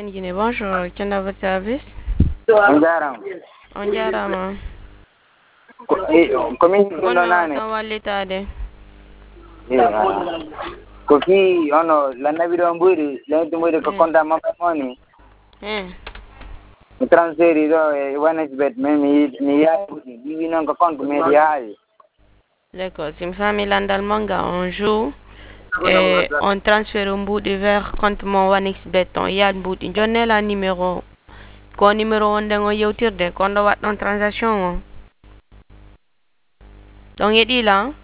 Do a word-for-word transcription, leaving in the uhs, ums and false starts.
Guinée, bonjour, quel est votre service? On jarama. On jarama. Ko e komin ɗum ɗo Ono nane tan wallitade. ko fi ono lannaɓi ɗo mbuyɗi leydi mbuyɗi ko Eh. compta mabɓe moni Eh, mi transféri ɗo e onesbet mais mi mi yaawi mi wi noon ko compte mais yaawi d'accord. Si famille landal manga, on joue et on transfère un bout de vers compte mon OneXBet. On y a un bout de jonne la numéro. Ko numéro on dengo yewtirde, kon do wat non transaction o. Donc yedi là.